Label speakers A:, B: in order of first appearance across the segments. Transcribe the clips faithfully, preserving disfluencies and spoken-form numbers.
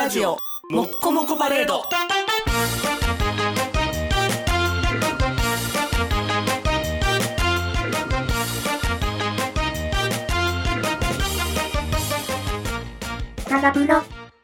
A: ラジオもっこもこパレード。
B: タガプロ。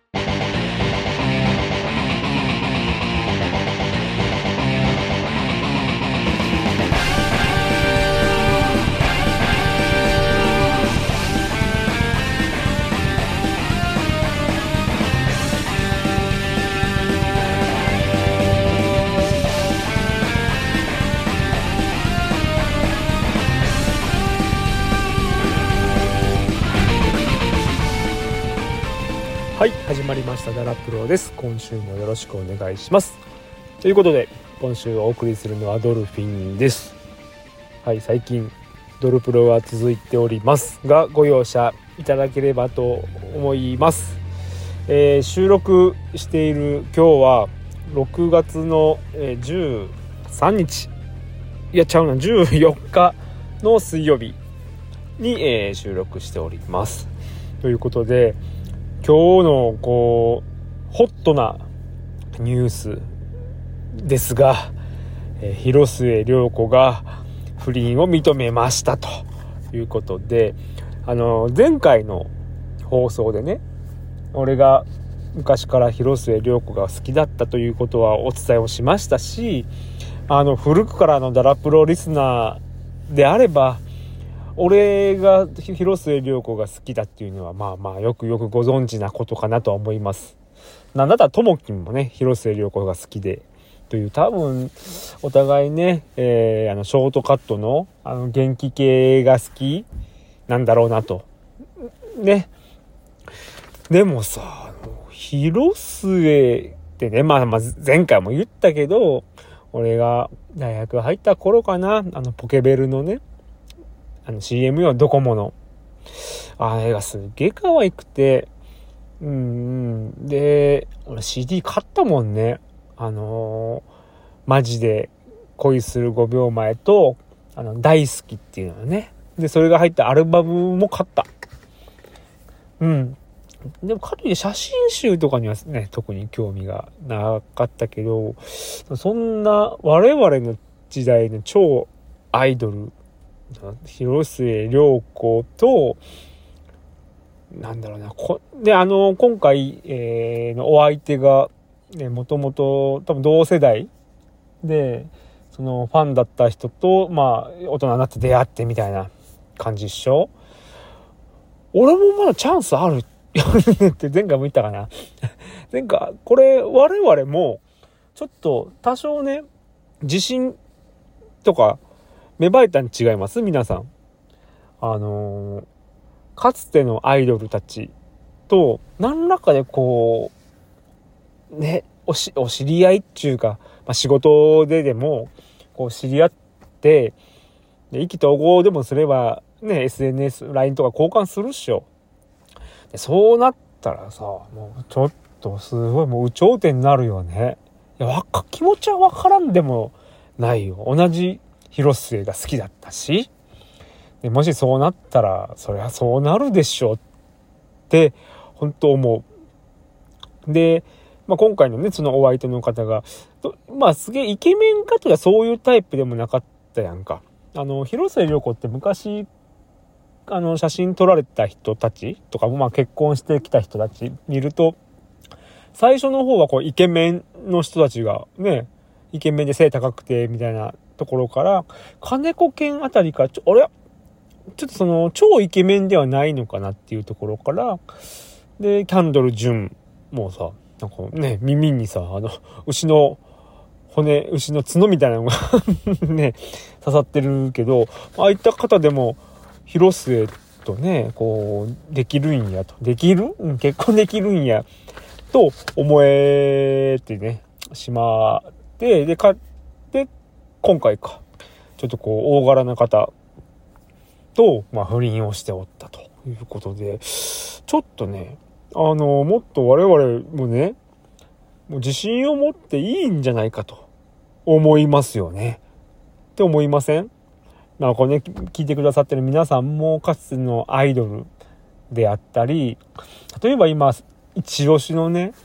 C: はい、始まりましたダラプロです。今週もよろしくお願いします。ということで今週お送りするのはドルフィンです。はい、最近ドルプロが続いておりますが、ご容赦いただければと思います。えー、収録している今日はろくがつのじゅうさんにち、いやちゃうなじゅうよっかの水曜日に、えー、収録しております。ということで今日のこうホットなニュースですが、えー、広末涼子が不倫を認めましたということで、あの前回の放送でね、俺が昔から広末涼子が好きだったということはお伝えをしましたし、あの古くからのダラプロリスナーであれば俺が広末涼子が好きだっていうのはまあまあよくよくご存知なことかなとは思います。なんだったらともきんもね広末涼子が好きでという、多分お互いね、えー、あのショートカットのあの元気系が好きなんだろうなとね。でもさ、広末ってね、まあまあ前回も言ったけど、俺が大学入った頃かな、あのポケベルのねあの シーエム よ、ドコモのあれがすっげえ可愛くて、うんうんで俺 シーディー 買ったもんね。あのー、マジで恋するごびょうまえとあの大好きっていうのね。でそれが入ったアルバムも買った。うんでもかといって写真集とかにはね特に興味がなかったけど、そんな我々の時代の超アイドル広末涼子となんだろうなこであの今回、えー、のお相手がね、もともと多分同世代でそのファンだった人とまあ大人になって出会ってみたいな感じっしょ。俺もまだチャンスあるって前回も言ったかな前回これ我々もちょっと多少ね自信とか芽生えたに違います皆さん。あのー、かつてのアイドルたちと何らかでこうねおしお知り合いっていうか、まあ、仕事ででもこう知り合ってで意気投合でもすればね エスエヌエス ライン とか交換するっしょ。でそうなったらさ、もうちょっとすごいもう有頂天になるよね。いやわか気持ちはわからんでもないよ。同じ広末が好きだったし、でもしそうなったらそりゃそうなるでしょって本当思う。で、まあ、今回のねそのお相手の方がまあすげえイケメンかとかそういうタイプでもなかったやんか。あの広末涼子って昔あの写真撮られた人たちとかもまあ結婚してきた人たち見ると最初の方はこうイケメンの人たちがねイケメンで背高くてみたいなところから金子健あたりからちょあれちょっとその超イケメンではないのかなっていうところからでキャンドル・ジュンもうさなんかね耳にさあの牛の骨牛の角みたいなのがね刺さってるけど、ああいった方でも広末とねこうできるんやとできる、うん、結婚できるんやと思えてねしまってでかで今回かちょっとこう大柄な方と、まあ、不倫をしておったということで、ちょっとねあのもっと我々もねもう自信を持っていいんじゃないかと思いますよねって思いません？まあこれね聞いてくださってる皆さんもかつてのアイドルであったり、例えば今一押しのね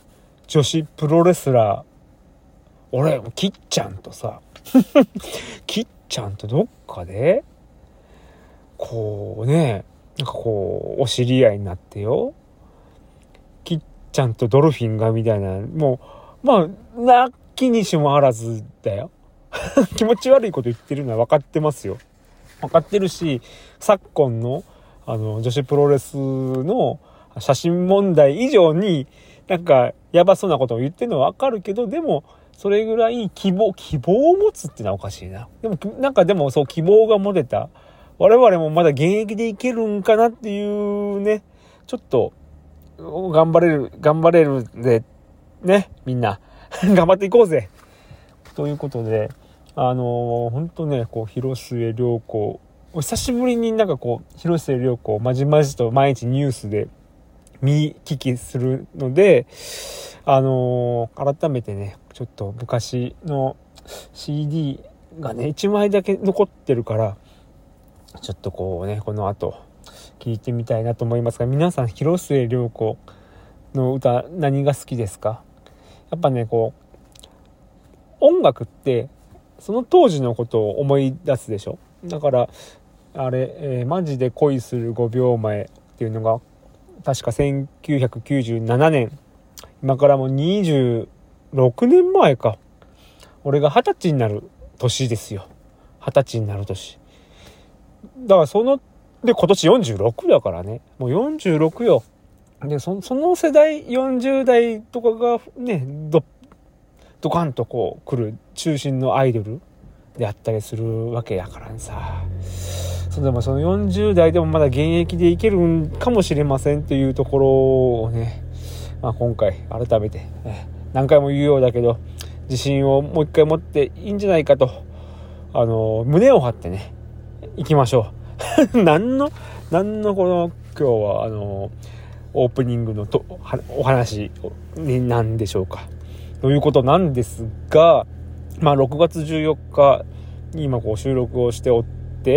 C: 女子プロレスラー、俺きっちゃんとさきっちゃんとどっかでこうね、なんかこうお知り合いになってよ、きっちゃんとドルフィンがみたいな、もうまあなきにしもあらずだよ気持ち悪いこと言ってるのは分かってますよ、分かってるし、昨今のあの女子プロレスの写真問題以上になんかやばそうなことを言ってるのは分かるけど、でもそれぐらい希望希望を持つってのはおかしいな。でもなんかでもそう希望が持てた我々もまだ現役でいけるんかなっていうね、ちょっと頑張れる頑張れるでね、みんな頑張っていこうぜということで、あのー、ほんとね、こう広末涼子、お久しぶりになんかこう広末涼子をまじまじと毎日ニュースで見聞きするので、あのー、改めてね、ちょっと昔の シーディー がねいちまいだけ残ってるから、ちょっとこうね、この後聞いてみたいなと思いますが、皆さん広末涼子の歌何が好きですか？やっぱね、こう音楽ってその当時のことを思い出すでしょ。だからあれ、えー、マジで恋するごびょうまえっていうのが確かせんきゅうひゃくきゅうじゅうななねん、今からもうにじゅうろくねんまえか。俺がはたちになる年ですよ。はたちになる年だから、そので今年よんじゅうろくだからね、もうよんじゅうろくよ。で そ, その世代よんじゅう代とかがね、ドドカンとこう来る中心のアイドルであったりするわけやからさ、それでもそのよんじゅう代でもまだ現役でいけるんかもしれませんというところをね、まあ、今回改めて、ね、何回も言うようだけど自信をもう一回持っていいんじゃないかと、あの胸を張ってね行きましょう何の何のこの今日はあのオープニングのとお話になんでしょうかということなんですが、まあろくがつじゅうよっかに今こう収録をしておって、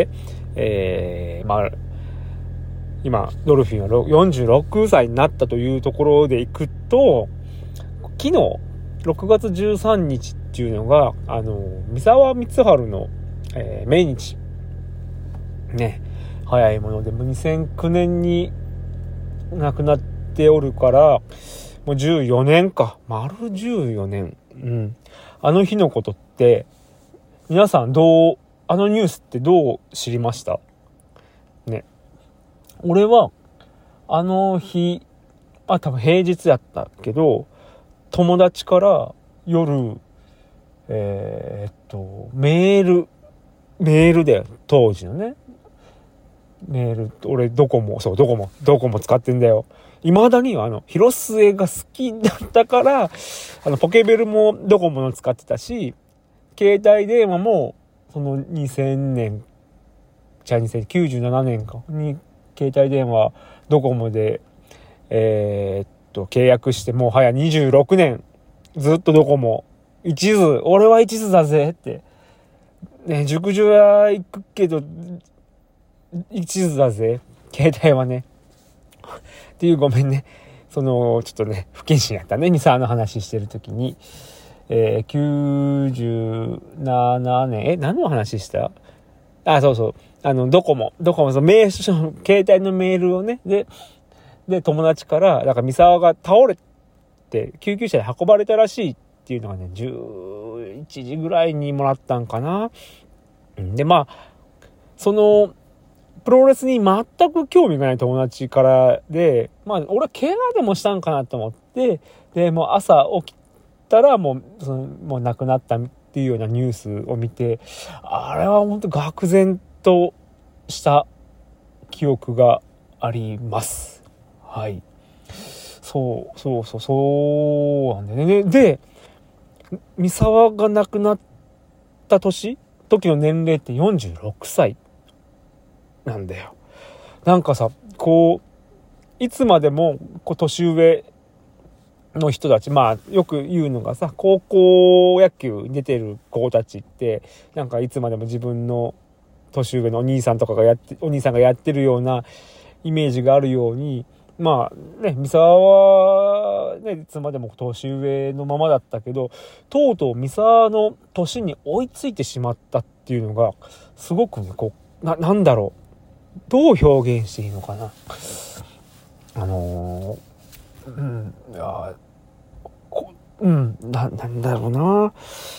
C: えー、まあ今ドルフィンはよんじゅうろくさいになったというところでいくと、昨日ろくがつじゅうさんにちっていうのがあの三沢光晴の、えー、命日ね、早いものでもにせんきゅうねんに亡くなっておるからもうじゅうよねんか、丸じゅうよねん、うん、あの日のことって皆さんどう、あのニュースってどう知りましたね。俺はあの日、まあ多分平日やったけど友達から夜えー、っとメールメールで当時のねメール、俺ドコモ、そうドコモドコモ使ってんだよ。未だにはあの広末が好きだったからあのポケベルもドコモの使ってたし、携帯電話もそのにせんねんじゃあにせんきゅうじゅうななねんかに携帯電話ドコモでえー、っと契約してもう早にじゅうろくねんずっとドコモ一途、俺は一途だぜってね、熟女は行くけど一途だぜ携帯はねっていう、ごめんね、そのちょっとね不謹慎やったね、ミサの話してる時に、えー、きゅうじゅうななねんえ何の話した？あ、そうそう、あのドコモドコモその名所携帯のメールをね、でで友達からだからミサが倒れて救急車で運ばれたらしいっていうのがねじゅういちじぐらいにもらったんかな。でまあそのプロレスに全く興味がない友達からで、まあ俺は怪我でもしたんかなと思って、でもう朝起きたらもうそのもう亡くなったっていうようなニュースを見て、あれは本当愕然とした記憶があります。はい、そうそうそうそうなんでね。で三沢が亡くなった年時の年齢ってよんじゅうろくさいなんだよ。なんかさ、こういつまでもこう年上の人たち、まあよく言うのがさ、高校野球に出てる子たちってなんかいつまでも自分の年上のお兄さんとかがやってお兄さんがやってるようなイメージがあるように、 まあね、三沢はね、いつまでも年上のままだったけど、とうとう三沢の年に追いついてしまったっていうのが、すごくね、こう、な、なんだろう。どう表現していいのかな。あのー、うん、いや、こうん、な、なんだろうな。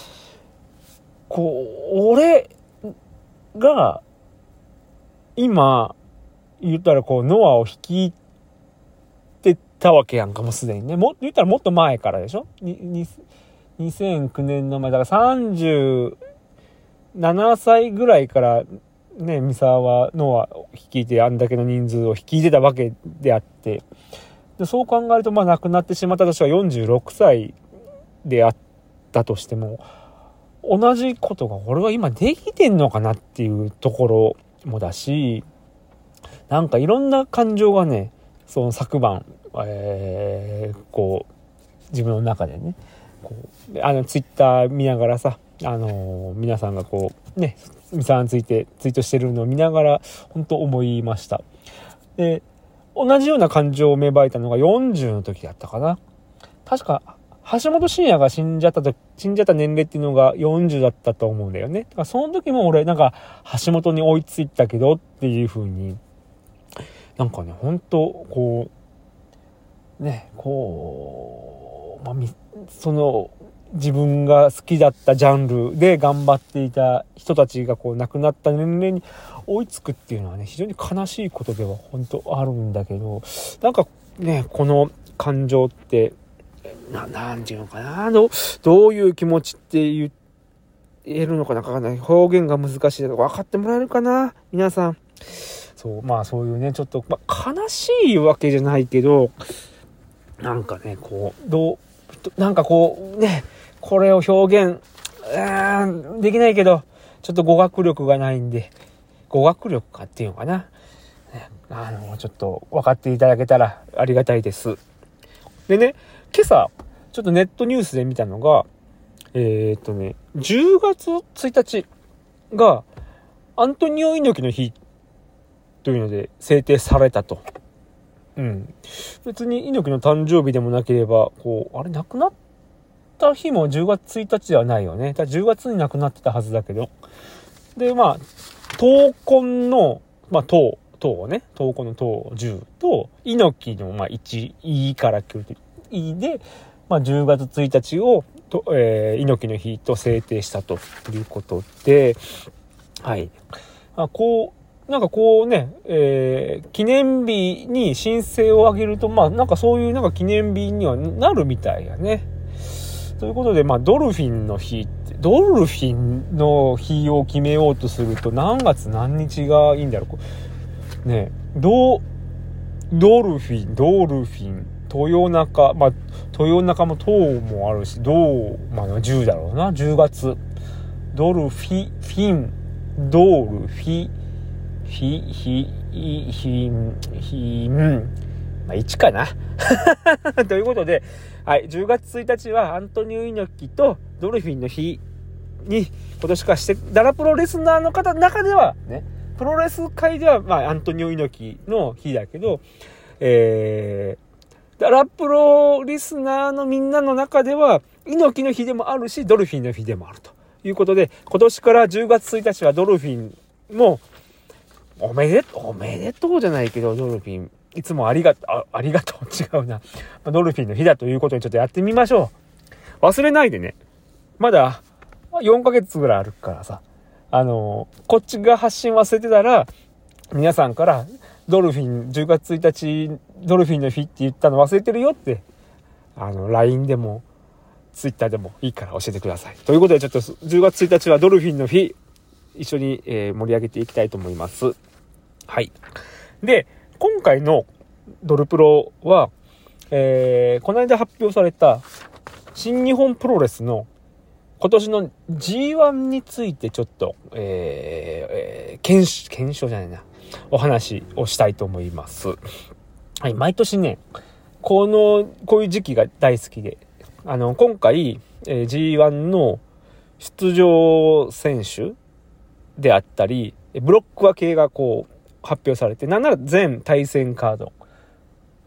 C: こう、俺が、今、言ったらこう、ノアを率いてたわけやんかもすでにね。も、言ったらもっと前からでしょ？に、に、にせんきゅうねんの前、だからさんじゅうななさいぐらいからね、三沢はノアを率いてあんだけの人数を率いてたわけであって、でそう考えると、まあ亡くなってしまった年はよんじゅうろくさいであったとしても、同じことが俺は今できてんのかなっていうところもだし、なんかいろんな感情がね、その昨晩、えー、こう自分の中でね、こうあのツイッター見ながらさ、あのー、皆さんがこうね、三沢についてツイートしてるのを見ながら本当思いました。で、同じような感情を芽生えたのがよんじゅうの時だったかな。確か橋本真也が死んじゃったと死んじゃった年齢っていうのがよんじゅうだったと思うんだよね。だからその時も俺なんか橋本に追いついたけどっていう風に、なんかね、本当こうね、こう、まあ、その自分が好きだったジャンルで頑張っていた人たちがこう亡くなった年齢に追いつくっていうのはね、非常に悲しいことでは本当あるんだけど、なんかね、この感情ってな、なんていうのかな、どう、どういう気持ちって言えるのかなかな、表現が難しい。分かってもらえるかな皆さん。そう、まあそういうね、ちょっと、まあ、悲しいわけじゃないけど、なんかね、こう、どう、なんかこう、ね、これを表現、できないけど、ちょっと語学力がないんで、語学力かっていうのかな。ね、あの、ちょっと分かっていただけたらありがたいです。でね、今朝、ちょっとネットニュースで見たのが、えー、っとね、じゅうがつついたちが、アントニオ猪木の日というので制定されたと。うん。別に猪木の誕生日でもなければ、こう、あれ亡くなった日もじゅうがつついたちではないよね。だじゅうがつに亡くなってたはずだけど。で、まあ、闘魂の、まあ、闘、闘ね、闘魂の闘じゅうと、猪木の、まあ、いち、いから来ると、いで、まあ、じゅうがつついたちを、とえー、猪木の日と制定したということで、はい。あ、こう、なんかこうね、えー、記念日に申請を挙げると、まあなんかそういうなんか記念日にはなるみたいやね。ということで、まあドルフィンの日って、ドルフィンの日を決めようとすると何月何日がいいんだろう。ね、ド、ドルフィン、ドルフィン、豊中、まあ豊中も東もあるし、どう、まあじゅうだろうな、じゅうがつ。ドルフィ、フィン、ドルフィ、ひ、ひ、ひ、ひ、ひ、うん。まあ、いちかな。ということで、はい、じゅうがつついたちはアントニオ猪木とドルフィンの日に今年からして、ダラプロレスナーの方の中ではね、プロレス界ではまあアントニオ猪木の日だけど、えー、ダラプロリスナーのみんなの中では猪木の日でもあるし、ドルフィンの日でもあるということで、今年からじゅうがつついたちはドルフィンもおめでとう、おめでとうじゃないけど、ドルフィン、いつもありがとう、あ、ありがとう、違うな。ドルフィンの日だということにちょっとやってみましょう。忘れないでね。まだよんかげつぐらいあるからさ。あの、こっちが発信忘れてたら、皆さんから、ドルフィン、じゅうがつついたち、ドルフィンの日って言ったの忘れてるよって、あの、ライン でも、Twitter でもいいから教えてください。ということで、ちょっとじゅうがつついたちはドルフィンの日、一緒に、えー、盛り上げていきたいと思います。はい。で、今回のドルプロは、えー、この間発表された新日本プロレスの今年の ジーワン についてちょっと、えーえー、検証、検証じゃないな、お話をしたいと思います。はい、毎年ね、この、こういう時期が大好きで、あの、今回、えー、ジーワン の出場選手であったり、ブロック分けがこう、発表されて、なんなら全対戦カード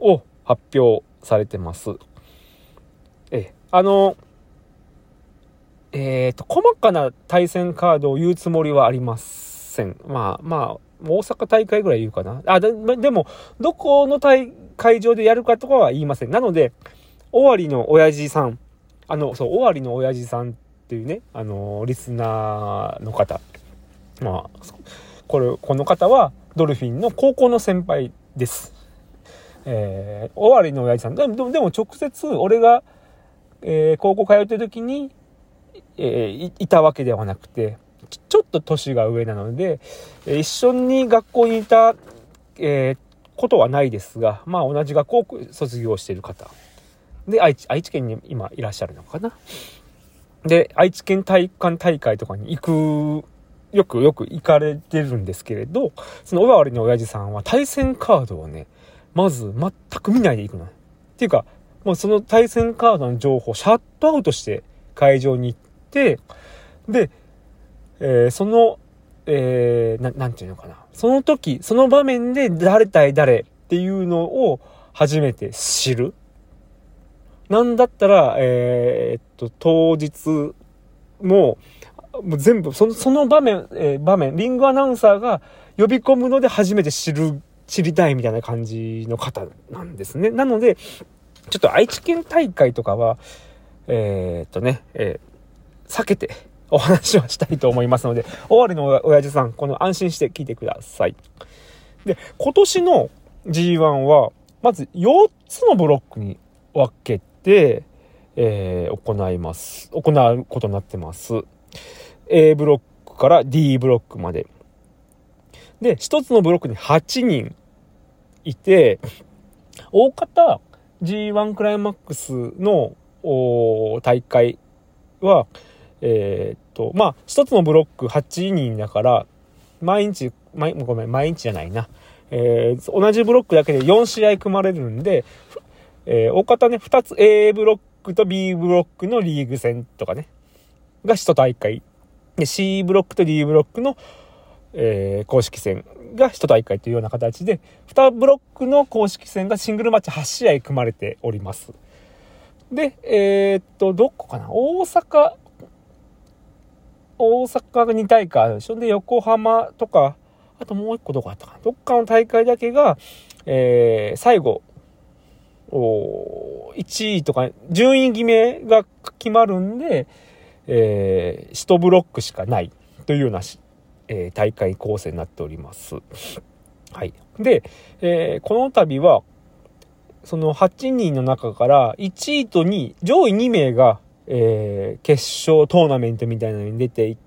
C: を発表されてます。えあのえーと細かな対戦カードを言うつもりはありません。まあまあ大阪大会ぐらい言うかな。あ で, でもどこの大会場でやるかとかは言いません。なので尾張の親父さん、あのそう尾張の親父さんっていうね、あのリスナーの方、まあこれこの方はドルフィンの高校の先輩です。えー、尾張の親父さんでもでも直接俺が、えー、高校通ってる時に、えー、い, いたわけではなくて、ちょっと年が上なので、えー、一緒に学校にいた、えー、ことはないですが、まあ同じ学校を卒業している方で、愛知愛知県に今いらっしゃるのかな。で愛知県体育館大会とかに行くよくよく行かれてるんですけれど、その尾張の親父さんは対戦カードをねまず全く見ないで行くのっていうか、もうその対戦カードの情報をシャットアウトして会場に行って、で、えー、その、えー、な, なんていうのかな、その時その場面で誰対誰っていうのを初めて知る。なんだったら、えー、っと当日ももう全部そのその場面、えー、場面リングアナウンサーが呼び込むので初めて知る知りたいみたいな感じの方なんですね。なのでちょっと愛知県大会とかはえー、っとね、えー、避けてお話をしたいと思いますので、尾張の親父さん、この安心して聞いてください。で、今年の ジーワン はまずよっつのブロックに分けて、えー、行います行うことになってます。 A ブロックから D ブロックまでで、一つのブロックにはちにんいて、大方 ジーワン クライマックスの大会はえー、っとまあ一つのブロックはちにんだから毎日毎ごめん毎日じゃないな、えー、同じブロックだけでよんしあい組まれるんで、えー、大方ねふたつ A ブロックと B ブロックのリーグ戦とかねがいち大会で、 C ブロックと D ブロックのえー、公式戦がいち大会というような形でにブロックの公式戦がシングルマッチはちしあい組まれております。で、えー、っとどこかな、大阪大阪がに大会あるでしょ。で横浜とか、あともう一個どこあったかな、どっかの大会だけが、えー、最後いちいとか順位決めが決まるんで、えー、いちブロックしかないというようなえー、大会構成になっております。はい。で、えー、この度はそのはちにんの中からいちいとにい上位にめいが、えー、決勝トーナメントみたいなのに出ていって、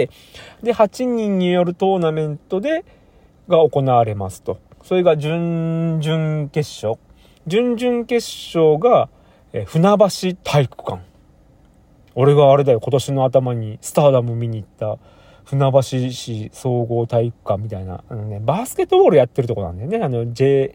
C: ではちにんによるトーナメントでが行われますと。それが準々決勝準々決勝が、えー、船橋体育館。俺があれだよ、今年の頭にスターダム見に行った船橋市総合体育館みたいな、あのね、バスケットボールやってるとこなんだよね。あの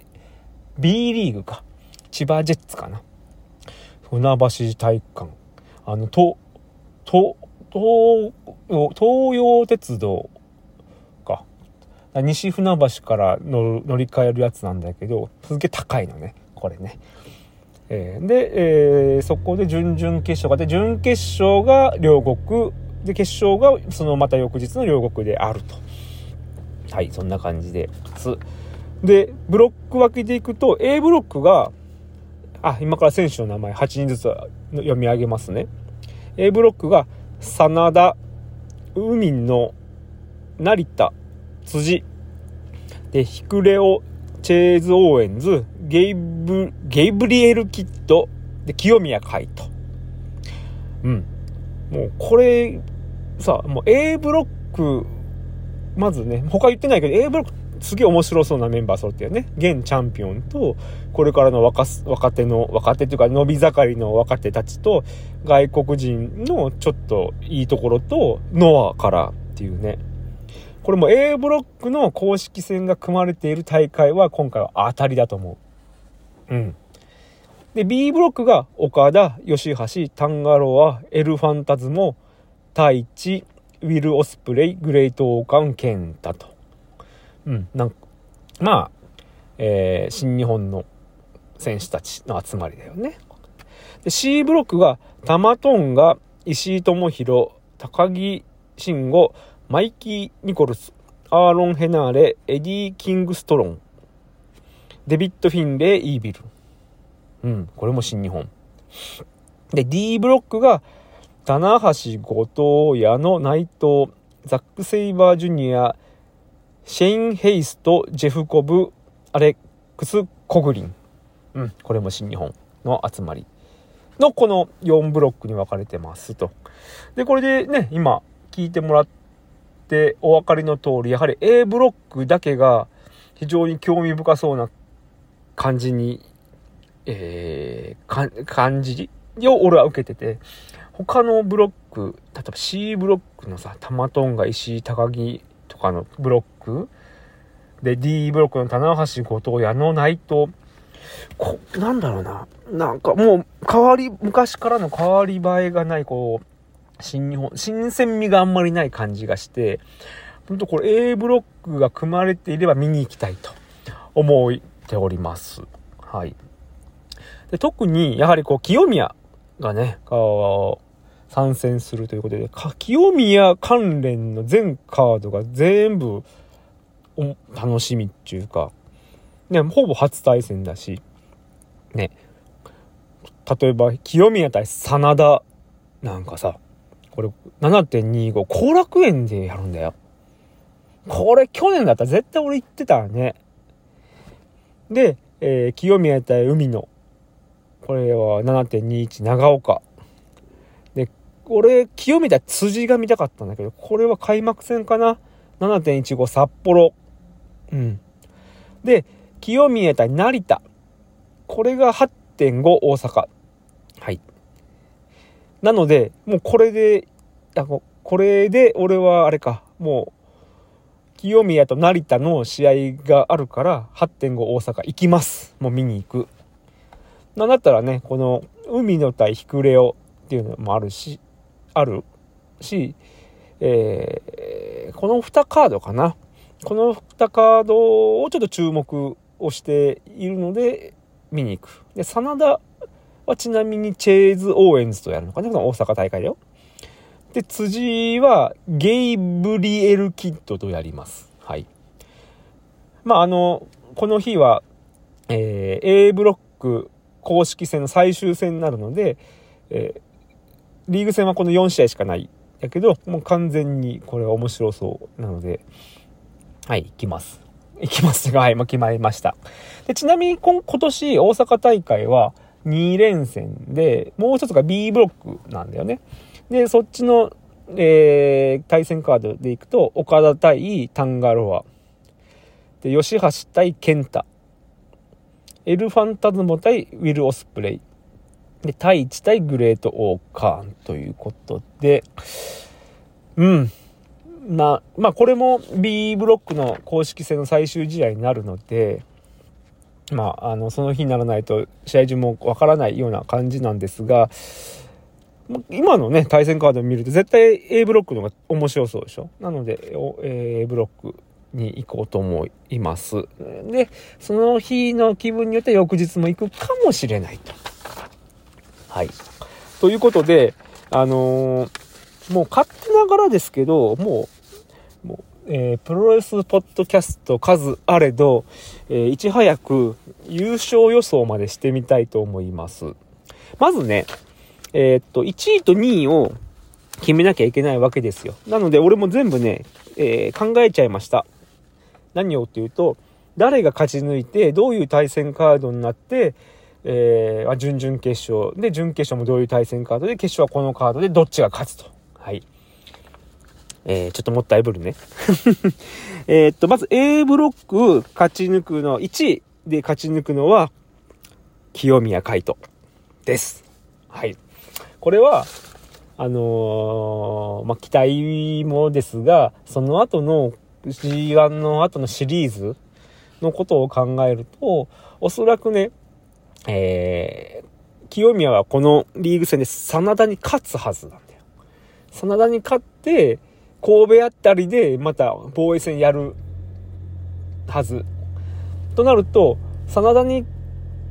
C: J、B リーグか。千葉ジェッツかな。船橋体育館。あの、と、と、と、東洋鉄道か。西船橋から乗り換えるやつなんだけど、すげえ高いのね、これね。えー、で、えー、そこで準々決勝があって、準決勝が両国、で決勝がそのまた翌日の両国であると。はい、そんな感じです。でブロック分けていくと A ブロックがあ今から選手の名前はちにんずつ読み上げますね。 A ブロックが真田、海野、成田、辻でヒクレオ、チェーズ・オーエンズ、ゲイブゲイブリエル・キッドで清宮海斗。うんもうこれさ、もう A ブロックまずね、他言ってないけど A ブロックすげえ面白そうなメンバー揃ってるね。現チャンピオンとこれからの 若, 若手の若手というか伸び盛りの若手たちと外国人のちょっといいところとノアからっていうね。これも A ブロックの公式戦が組まれている大会は今回は当たりだと思う。うん。で B ブロックが岡田、吉橋、タンガロア、エルファンタズモ、太一、ウィル・オスプレイ、グレート・オーカン、ケンタと。うん、なんかまあ、えー、新日本の選手たちの集まりだよね。で C ブロックが玉トンガ、石井智弘、高木慎吾、マイキー・ニコルス、アーロン・ヘナーレ、エディ・キングストロン、デビッド・フィンレイ・イービル。うん、これも新日本。で D ブロックが棚橋、後藤、矢野、内藤、ザック・セイバージュニア、シェイン・ヘイスト、ジェフコブ、アレックス・コグリン。うん、これも新日本の集まりのこのよんブロックに分かれてますと。で、これでね、今聞いてもらってお分かりの通り、やはり A ブロックだけが非常に興味深そうな感じに、えー、か感じを俺は受けてて、他のブロック、例えば C ブロックのさ、玉トンガ、石井、高木とかのブロックで D ブロックの棚橋、後藤、矢野、内藤、こなんだろうな、なんかもう変わり、昔からの変わり映えがない、こう新日本、新鮮味があんまりない感じがして、本当これ A ブロックが組まれていれば見に行きたいと思っております。はい。で、特にやはりこう清宮がね、参戦するということで、清宮関連の全カードが全部楽しみっていうか、ね、ほぼ初対戦だし、ね、例えば清宮対真田なんかさ、これ ななてんにじゅうご 後楽園でやるんだよ。これ去年だったら絶対俺言ってたね。で、えー、清宮対海野、これは ななてんにじゅういち 長岡で、俺清宮対辻が見たかったんだけど、これは開幕戦かな。 ななてんいちご 札幌、うんで、清宮対成田、これが はちてんご 大阪。はい。なのでもうこれであこれで俺はあれか、もう清宮と成田の試合があるから はちてんご 大阪行きます。もう見に行く。なんだったらね、この海野対ヒクレオっていうのもあるしあるし、えー、このにカードかな。このにカードをちょっと注目をしているので見に行く。で、真田はちなみにチェーズ・オーエンズとやるのかな、大阪大会だよ。で、辻はゲイブリエル・キッドとやります。はい。まあ、あの、この日は、えー、A ブロック公式戦の最終戦になるので、えー、リーグ戦はこのよん試合しかない。だけど、もう完全にこれは面白そうなので、はい、行きます。行きますが、はい、まあ、決まりました。で、ちなみに今、今年大阪大会はに連戦で、もう一つが B ブロックなんだよね。で、そっちの、えー、対戦カードでいくと、岡田対タンガロア。で、吉橋対健太。エルファンタズモ対ウィル・オスプレイ。で、太一対グレート・オーカーンということで、うん。な、まあこれも B ブロックの公式戦の最終試合になるので、まあ、あの、その日にならないと試合中もわからないような感じなんですが、今のね、対戦カードを見ると絶対 A ブロックの方が面白そうでしょ。なので、A ブロックに行こうと思います。で、その日の気分によって翌日も行くかもしれないと。はい。ということで、あのー、もう勝手ながらですけど、もう、もうえー、プロレスポッドキャスト数あれど、えー、いち早く優勝予想までしてみたいと思います。まずね、えー、っと、いちいとにいを決めなきゃいけないわけですよ。なので、俺も全部ね、えー、考えちゃいました。何をっていうと、誰が勝ち抜いて、どういう対戦カードになって、えー、準々決勝で、準決勝もどういう対戦カードで、決勝はこのカードでどっちが勝つと。はい。えー、ちょっともったいぶるね。えっと、まず A ブロック勝ち抜くの、いちいで勝ち抜くのは、清宮海斗です。はい。これは、あのー、まあ、期待もですが、その後の ジーワン の後のシリーズのことを考えると、おそらくね、えー、清宮はこのリーグ戦で真田に勝つはずなんだよ。真田に勝って、神戸あたりでまた防衛戦やるはず。となると、真田に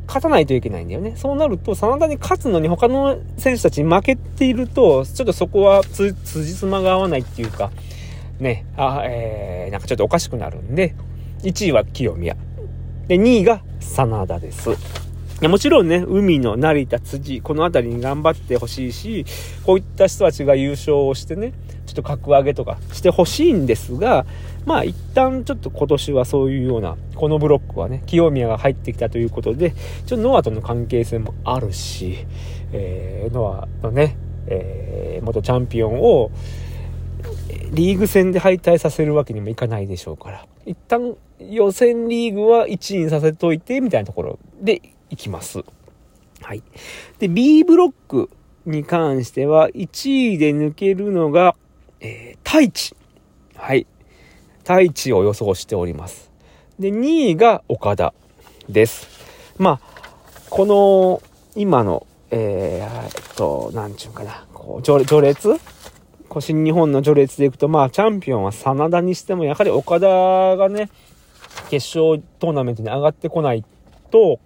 C: 勝たないといけないんだよね。そうなると真田に勝つのに他の選手たちに負けているとちょっとそこはつ辻褄が合わないっていうかね、あ、えー、なんかちょっとおかしくなるんで、いちいは清宮でにいが真田です。いやもちろんね、海の成田辻このあたりに頑張ってほしいし、こういった人たちが優勝をしてね、ちょっと格上げとかしてほしいんですが、まあ一旦ちょっと今年はそういうようなこのブロックはね、清宮が入ってきたということで、ちょっとノアとの関係性もあるし、えー、ノアのね、えー、元チャンピオンをリーグ戦で敗退させるわけにもいかないでしょうから、一旦予選リーグはいちいにさせといてみたいなところでいきます。はい。で B ブロックに関してはいちいで抜けるのが、えー、太一。はい。太一を予想しております。で、にいが岡田です。まあ、この、今の、えー、えっと、なんちゅうかな、こう、序、序列こう新日本の序列でいくと、まあ、チャンピオンは真田にしても、やはり岡田がね、決勝トーナメントに上がってこないと、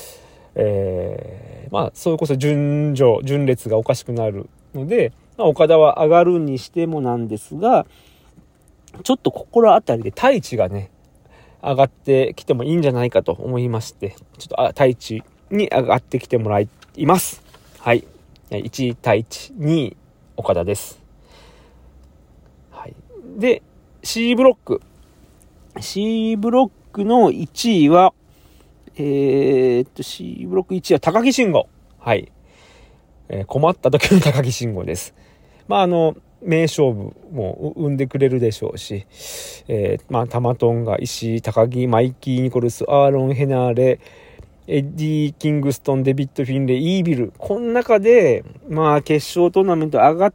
C: えー、まあ、それこそ順序、順列がおかしくなるので、まあ、岡田は上がるにしてもなんですが、ちょっと心当たりで太一がね、上がってきてもいいんじゃないかと思いまして、ちょっとあ太一に上がってきてもらいます。はい。いちい太一、にい岡田です。はい。で、C ブロック。C ブロックのいちいは、えー、っと、C ブロックいちいは高木慎吾。はい。えー、困った時の高木慎吾です。まあ、あの、名勝負も生んでくれるでしょうし、えー、まあ、タマトンガ、石井、高木、マイキー・ニコルス、アーロン・ヘナーレ、エディ・キングストン、デビッド・フィンレイ、イービル。この中で、まあ、決勝トーナメント上がって、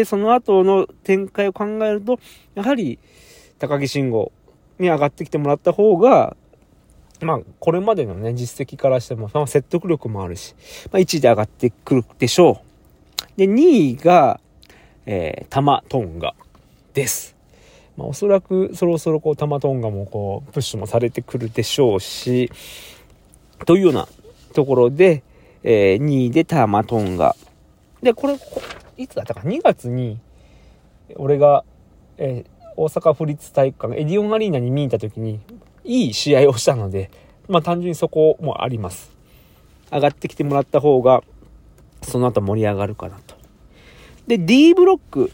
C: その後の展開を考えると、やはり、高木慎吾に上がってきてもらった方が、まあ、これまでのね、実績からしても、まあ、説得力もあるし、まあ、いちいで上がってくるでしょう。で、にいが、えー、タマトンガです。まあ、おそらくそろそろこうタマトンガもこうプッシュもされてくるでしょうし、というようなところで、えー、にいでタマトンガで、これいつだったかにがつに俺が、えー、大阪府立体育館エディオンアリーナに見に行った時にいい試合をしたので、まあ単純にそこもあります。上がってきてもらった方がその後盛り上がるかなと。で D ブロック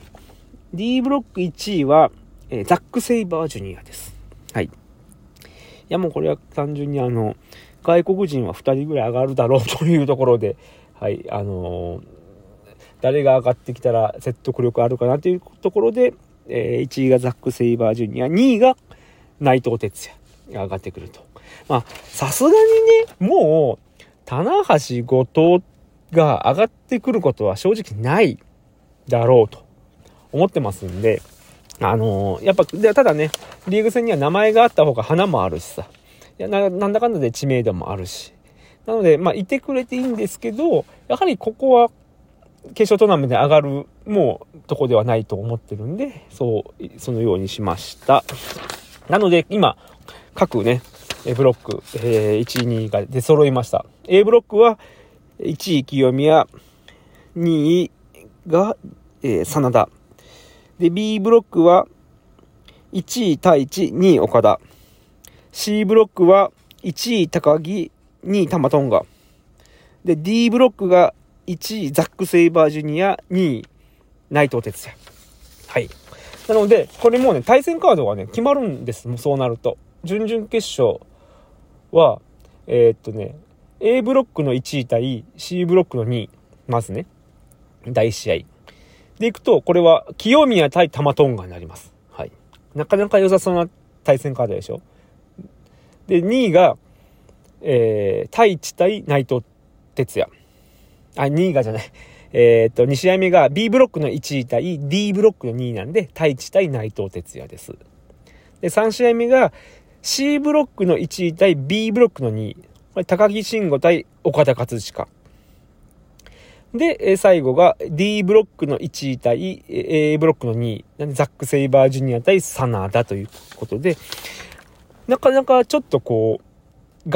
C: D ブロックいちいは、えー、ザック・セイバージュニアです。はい。いやもうこれは単純にあの外国人はふたりぐらい上がるだろうというところで、はいあのー、誰が上がってきたら説得力あるかなというところで、えー、いちいがザック・セイバージュニア、にいが内藤哲也が上がってくると。まあさすがにね、もう棚橋後藤が上がってくることは正直ないだろうと思ってますんで、あのー、やっぱでただね、リーグ戦には名前があった方が花もあるしさ、いや な, なんだかんだで知名度もあるし、なのでまあいてくれていいんですけど、やはりここは決勝トーナメントで上がるもうとこではないと思ってるんで、そうそのようにしました。なので今各ねブロック、えー、いちいにいが出揃いました。 A ブロックはいちい清宮、にいが、えー、真田で、 B ブロックはいちい太一、にい岡田、 C ブロックはいちい高木、にいタマトンガで、 D ブロックがいちいザック・セイバージュニア、にい内藤哲也。はい。なのでこれもうね対戦カードがね決まるんです。もうそうなると準々決勝はえー、っとね A ブロックのいちい対 C ブロックのにい、まずねだいいち試合でいくと、これは清宮対タマトンガになります。はい。なかなか良さそうな対戦カードでしょ。でにいが、えー、太一対内藤哲也。あ、にいがじゃない。えー、っとに試合目が B ブロックのいちい対 D ブロックのにいなんで、太一対内藤哲也です。でさん試合目が C ブロックのいちい対 B ブロックのにい、これ高木慎吾対岡田克親で、最後が D ブロックのいちい対 A ブロックのにいなんで、ザック・セイバージュニア対真田ということで、なかなかちょっとこう合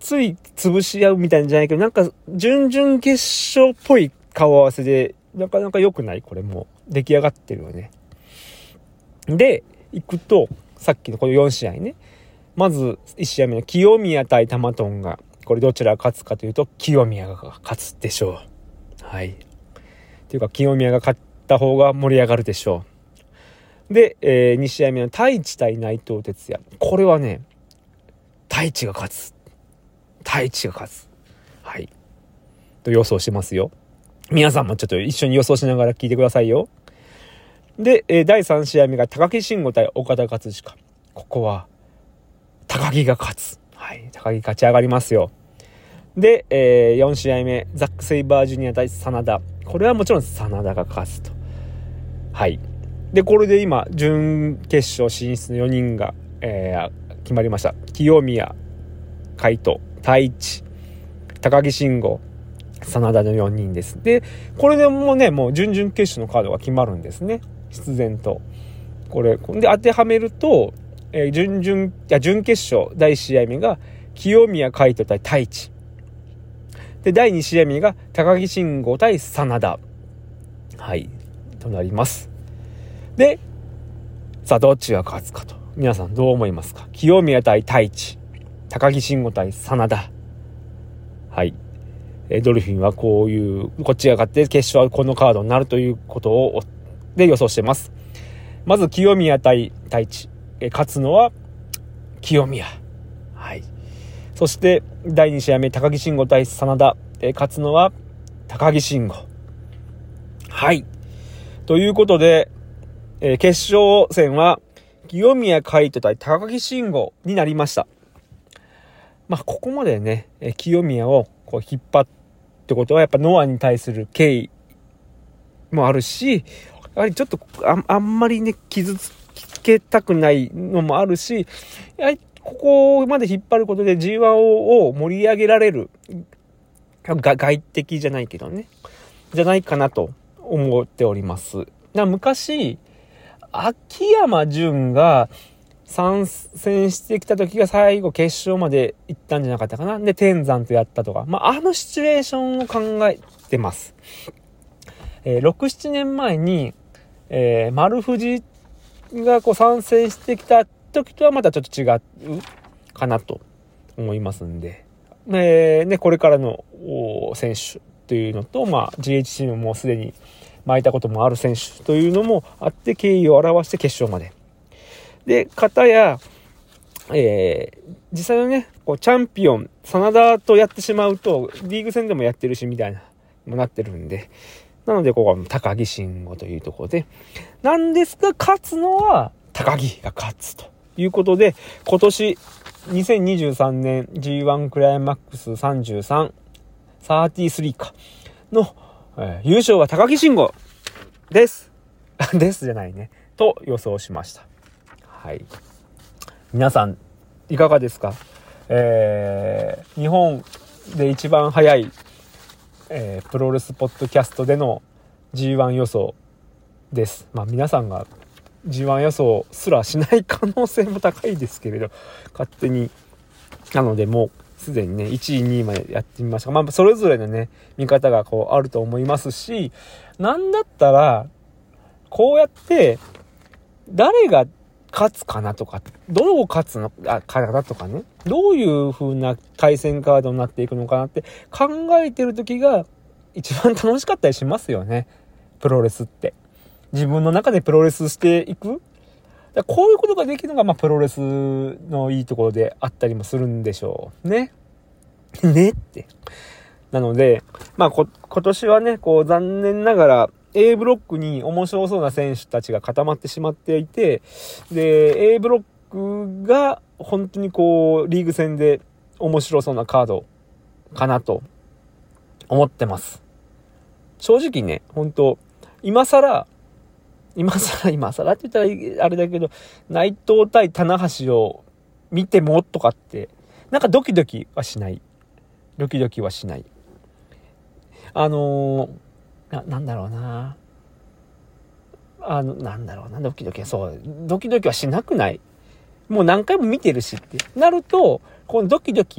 C: つい潰し合うみたいなんじゃないけど、なんか準々決勝っぽい顔合わせで、なかなか良くない？これもう出来上がってるよね。で、行くと、さっきのこのよん試合ね。まずいち試合目の清宮対玉トンが、これどちらが勝つかというと、清宮が勝つでしょう。はい。っていうか、清宮が勝った方が盛り上がるでしょう。で、えー、に試合目の太一対内藤哲也。これはね、太一が勝つ。太一が勝つ。はい。と予想しますよ。皆さんもちょっと一緒に予想しながら聞いてくださいよ。で、えー、だいさん試合目が高木慎吾対岡田克親。ここは、高木が勝つ。はい。高木勝ち上がりますよ。で、えー、よん試合目、ザック・セイバージュニア対真田。これはもちろん真田が勝つと。はい。で、これで今、準決勝進出のよにんが、えー、決まりました。清宮、海斗、太一、高木慎吾、真田のよにんです。で、これでもね、もう準々決勝のカードが決まるんですね。必然と。これ、で当てはめると、えー、準々、いや、準決勝、だいいち試合目が、清宮海斗対太一。で、だいに試合目が、高木慎吾対真田。はい。となります。で、さあ、どっちが勝つかと。皆さんどう思いますか？清宮対太一。高木慎吾対真田。はい。えー、ドルフィンはこういう、こっちが勝って決勝はこのカードになるということを、で予想してます。まず、清宮対太一。勝つのは清宮。はい。そしてだいに試合目高木慎吾対真田。勝つのは高木慎吾。はい。ということで、えー、決勝戦は清宮海斗対高木慎吾になりました。まあここまでね、清宮をこう引っ張ってことはやっぱノアに対する敬意もあるし、やはりちょっと あ, あんまりね傷つけたくないのもあるし、やはりここまで引っ張ることで ジーワン を盛り上げられるが外敵じゃないけどねじゃないかなと思っております。な昔秋山純が参戦してきた時が最後決勝まで行ったんじゃなかったかな。で天山とやったとか、まあ、あのシチュエーションを考えてます。えー、ろく、ななねんまえに、えー、丸藤がこう参戦してきた時とはまたちょっと違うかなと思いますんで、えーね、これからの選手というのと、まあ、ジーエイチシー ももうすでに巻いたこともある選手というのもあって敬意を表して決勝までで、方や、えー、実際のねこうチャンピオン真田とやってしまうとリーグ戦でもやってるしみたいなもなってるんで、なのでここは高木慎吾というところでなんですが、勝つのは高木が勝つということで、今年にせんにじゅうさんねん ジーワン クライマックスさんじゅうさん、さんじゅうさんかの、えー、優勝は高木慎吾ですですじゃないねと予想しました。はい。皆さんいかがですか？えー、日本で一番早い、えー、プロレスポッドキャストでの ジーワン 予想です。まあ皆さんが ジーワン 予想すらしない可能性も高いですけれど、勝手になのでもうすでにねいちいにいまでやってみました。まあそれぞれのね見方がこうあると思いますし、なんだったらこうやって誰が勝つかなとか、どう勝つのかなとかね、どういう風な対戦カードになっていくのかなって考えてる時が一番楽しかったりしますよね。プロレスって自分の中でプロレスしていく、だこういうことができるのがまあプロレスのいいところであったりもするんでしょうねねってなので、まあこ今年はねこう残念ながらA ブロックに面白そうな選手たちが固まってしまっていて、で A ブロックが本当にこうリーグ戦で面白そうなカードかなと思ってます。正直ね、本当今更今更今更って言ったらあれだけど、内藤対棚橋を見てもとかってなんかドキドキはしないドキドキはしないあのーな, なんだろうなあのなんだろうなドキドキそうドキドキはしなくない、もう何回も見てるしってなると、このドキドキ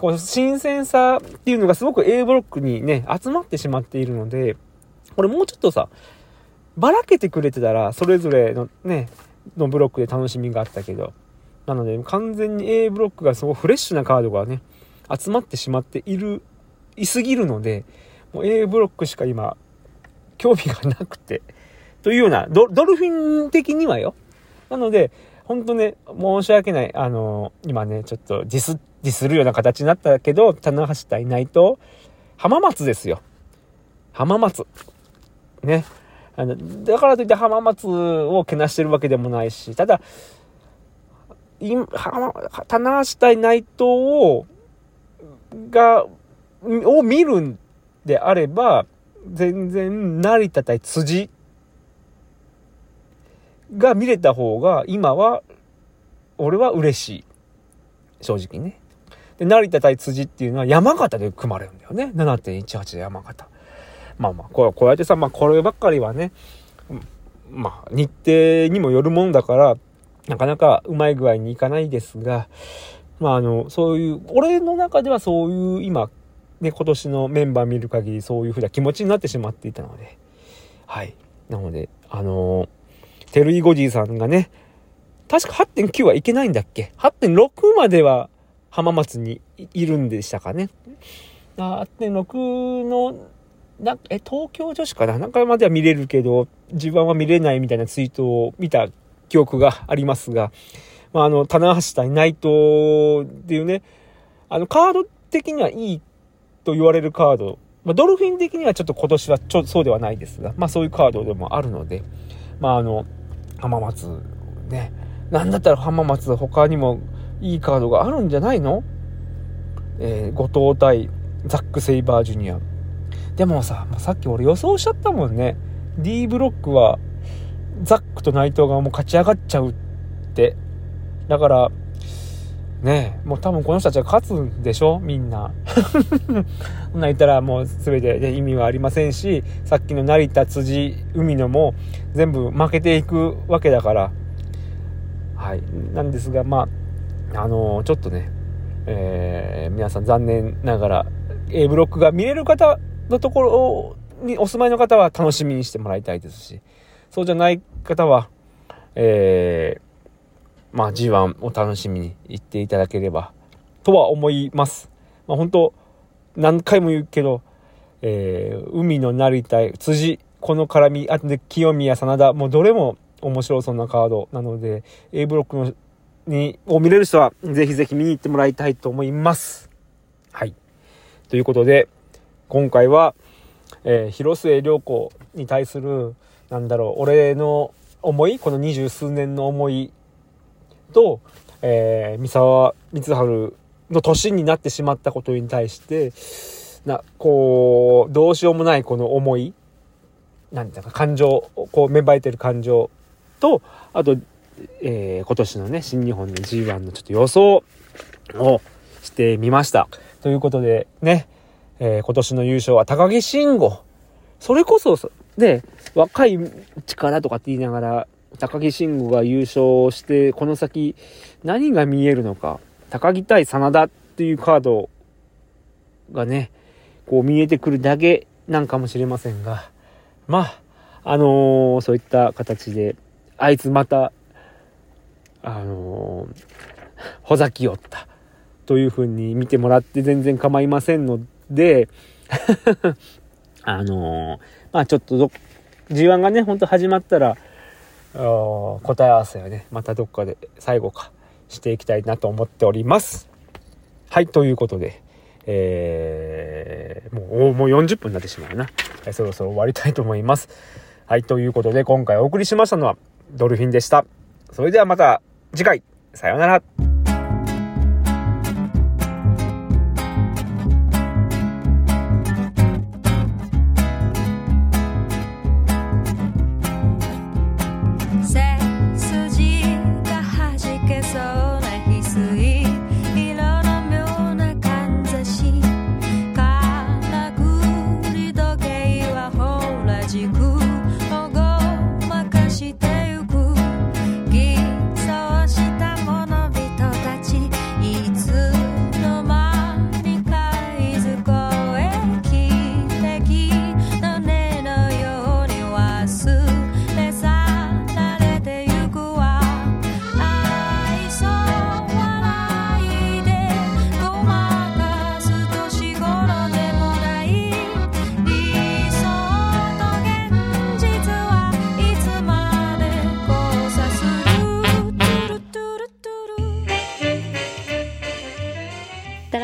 C: こう新鮮さっていうのがすごく A ブロックにね集まってしまっているので、これもうちょっとさばらけてくれてたらそれぞれのねのブロックで楽しみがあったけど、なので完全に A ブロックがすごいフレッシュなカードがね集まってしまっているいすぎるので、もう A ブロックしか今興味がなくてというような ド, ドルフィン的にはよ。なので本当ね申し訳ない、あのー、今ねちょっとディスディスるような形になったけど、棚橋対内藤浜松ですよ。浜松ね、あのだからといって浜松をけなしてるわけでもないし、ただ今棚橋対内藤をがを見るんであれば全然成田対辻が見れた方が今は俺は嬉しい、正直ね。で成田対辻っていうのは山形で組まれるんだよね。 ななてんいちはち で山形、まあまあこう、こうやってさ、まあこればっかりはね、まあ日程にもよるもんだからなかなかうまい具合にいかないですが、まああのそういう俺の中ではそういう今ね今年のメンバー見る限りそういうふうな気持ちになってしまっていたので、はい、なのであのテルイゴジーさんがね確か はってんきゅう はいけないんだっけ はってんろく までは浜松にいるんでしたかね。 はってんろく のなえ東京女子かななんかまでは見れるけど自分は見れないみたいなツイートを見た記憶がありますが、まあ、あの棚橋対内藤っていうねあのカード的にはいいと言われるカード、まあ、ドルフィン的にはちょっと今年はちょそうではないですが、まあそういうカードでもあるので、まああの浜松ね、なんだったら浜松他にもいいカードがあるんじゃないの、えー、後藤対ザック・セイバージュニア。でもさ、まあ、さっき俺予想しちゃったもんね。 D ブロックはザックと内藤がもう勝ち上がっちゃうって。だからねえもう多分この人たちは勝つんでしょみんなそんな言ったらもう全てで意味はありませんし、さっきの成田辻海野も全部負けていくわけだから、はいなんですが、まああのー、ちょっとね、えー、皆さん残念ながら A ブロックが見れる方のところにお住まいの方は楽しみにしてもらいたいですし、そうじゃない方はえーまあ ジーワン を楽しみに行っていただければとは思います。まあ本当何回も言うけど、えー、海の成田辻この絡みあとで清宮真田もうどれも面白そうなカードなので A ブロックのにを見れる人はぜひぜひ見に行ってもらいたいと思います。はいということで今回は、えー、広末涼子に対するなんだろう俺の思いこの二十数年の思いと、えー、三沢光晴の年になってしまったことに対してなこうどうしようもないこの思いなんていうか感情こう芽生えてる感情とあと、えー、今年のね新日本の ジーワン のちょっと予想をしてみました。ということでね、えー、今年の優勝は高木慎吾。それこそね若い力とかって言いながら高木慎吾が優勝してこの先何が見えるのか、高木対真田っていうカードがねこう見えてくるだけなんかもしれませんが、まああのー、そういった形であいつまたあのー、ほざきよったという風に見てもらって全然構いませんのであのー、まあちょっとど ジーワン がねほんと始まったら答え合わせをねまたどっかで最後かしていきたいなと思っております。はいということで、えー、もうもうよんじゅっぷんになってしまうな、えー、そろそろ終わりたいと思います。はいということで今回お送りしましたのはドルフィンでした。それではまた次回さようなら。
B: 「ぎっそうしたものび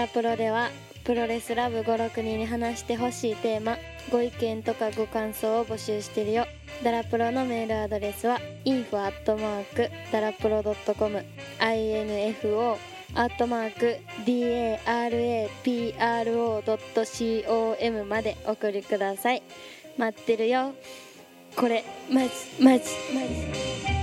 D: プロではプロレスラブごろくにんに話してほしいテーマ、ご意見とかご感想を募集してるよ。ダラプロのメールアドレスは インフォ アットマーク ダラプロ ドットコム インフォ アットマーク ダラプロ ドットコム までお送りください。待ってるよ。これマジマジマジ